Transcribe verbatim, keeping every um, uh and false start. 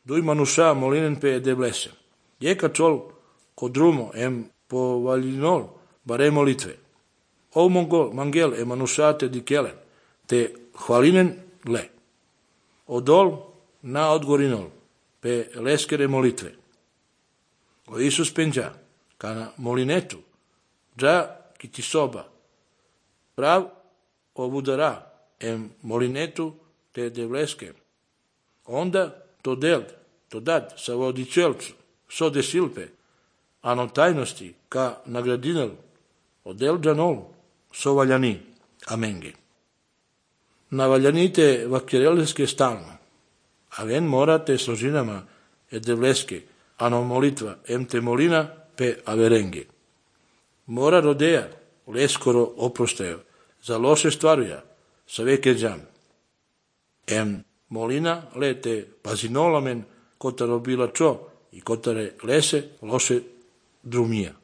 Dui manusa molinen pe deblese. Jeka čol kodrumo em povaljinol bare molitve. O mongol mangel e manusate di kelen te hvalinen le. Odol na odgorinol pe leskere molitve. O Isus penja kana molinetu dža kiti soba. Prav obudara em molinetu te devleske. Onda to del, to dad sa vodičelcu, so desilpe, ano tajnosti ka nagradinel, odel džanol, so valjani. Amenge. Na valjanite vakjerelske stalno, a ven morate složinama e devleske, ano molitva em te molina pe averenge. Mora rodeja, leskoro oprostajo, za loše stvaruja, sa veke džan. Em molina lete pazinolamen kotaro bila čo i kotare lese loše drumija.